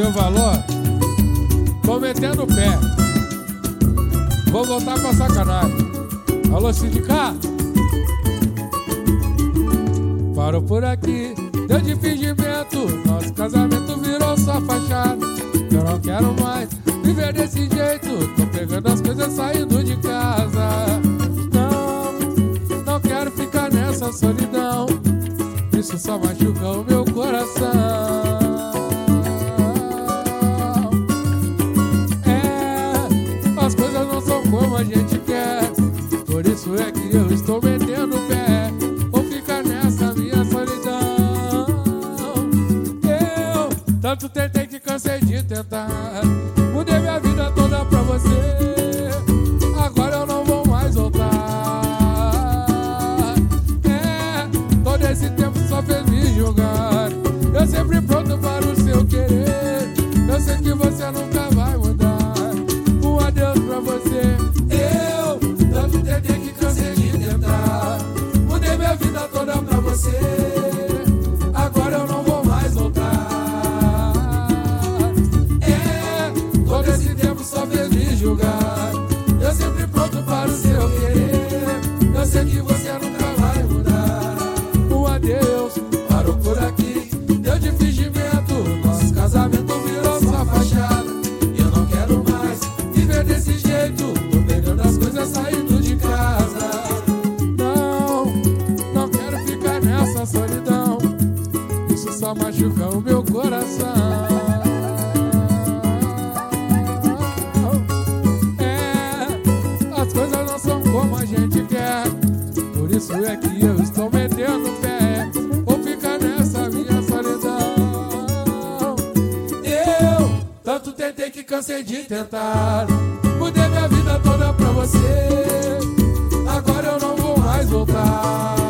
seu valor, tô metendo o pé. Vou voltar pra sacanagem. Alô, sindicato? Parou por aqui, deu de fingimento. Nosso casamento virou só fachada. Eu não quero mais viver desse jeito. Tô pegando as coisas saindo de casa. Não quero ficar nessa solidão. Isso só machuca o meu coração. As coisas não são como a gente quer. Por isso é que eu estou metendo o pé. Vou ficar nessa minha solidão. Eu tanto tentei que cansei de tentar. Mudei minha vida toda pra você. Agora eu não vou mais voltar. Todo esse tempo só fez me julgar. Eu sempre pronto para o seu querer. Eu sei que você nunca vai mudar. Um adeus pra você. Eu tanto tentei que cansei de tentar. Mudei minha vida toda pra você. Agora eu não vou mais voltar. Todo esse tempo só fez me julgar. Eu sempre pronto para o seu querer. Eu sei que você nunca vai mudar. Um adeus, parou por aqui, deu de fingimento. Nosso casamento virou só fachada. Eu não quero mais viver desse jeito. Tô pegando as coisas saindo de casa. Não quero ficar nessa solidão. Isso só machuca o meu coração. As coisas não são como a gente quer. Por isso é que eu estou metendo o pé. Vou ficar nessa minha solidão. Eu tanto tentei que cansei de tentar. Mudei minha vida toda pra você. Agora eu não vou mais voltar.